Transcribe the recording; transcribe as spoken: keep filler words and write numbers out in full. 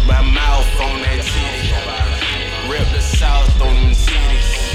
My mouth on that titty. Rip the south on them titties.